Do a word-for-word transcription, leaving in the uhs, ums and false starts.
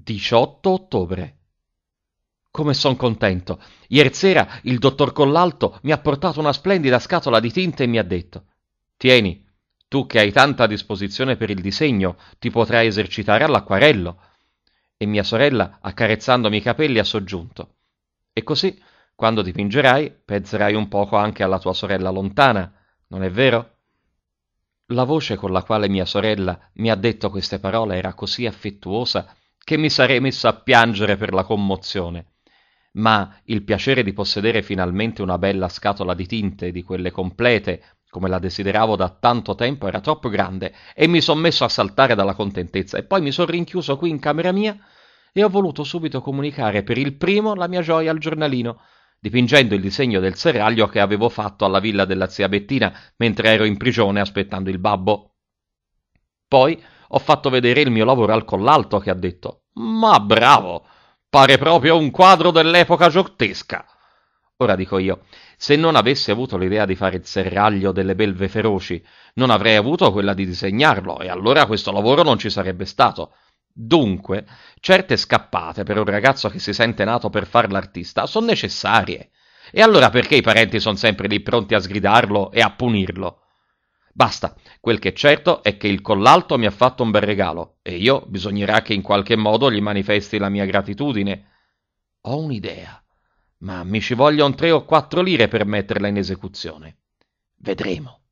diciotto ottobre. Come son contento! Iersera il dottor Collalto mi ha portato una splendida scatola di tinte e mi ha detto: «Tieni, tu che hai tanta disposizione per il disegno, ti potrai esercitare all'acquarello». E mia sorella, accarezzandomi i capelli, ha soggiunto: «E così, quando dipingerai, penserai un poco anche alla tua sorella lontana, non è vero?» La voce con la quale mia sorella mi ha detto queste parole era così affettuosa che mi sarei messo a piangere per la commozione. Ma il piacere di possedere finalmente una bella scatola di tinte, di quelle complete, come la desideravo da tanto tempo, era troppo grande e mi son messo a saltare dalla contentezza e poi mi son rinchiuso qui in camera mia e ho voluto subito comunicare per il primo la mia gioia al giornalino, dipingendo il disegno del serraglio che avevo fatto alla villa della zia Bettina mentre ero in prigione aspettando il babbo. Poi ho fatto vedere il mio lavoro al Collalto, che ha detto: «Ma bravo! Pare proprio un quadro dell'epoca giottesca». Ora dico io, se non avessi avuto l'idea di fare il serraglio delle belve feroci, non avrei avuto quella di disegnarlo, e allora questo lavoro non ci sarebbe stato. Dunque, certe scappate per un ragazzo che si sente nato per far l'artista sono necessarie. E allora perché i parenti sono sempre lì pronti a sgridarlo e a punirlo? Basta, quel che è certo è che il Collalto mi ha fatto un bel regalo e io bisognerà che in qualche modo gli manifesti la mia gratitudine. Ho un'idea, ma mi ci vogliono tre o quattro lire per metterla in esecuzione. Vedremo.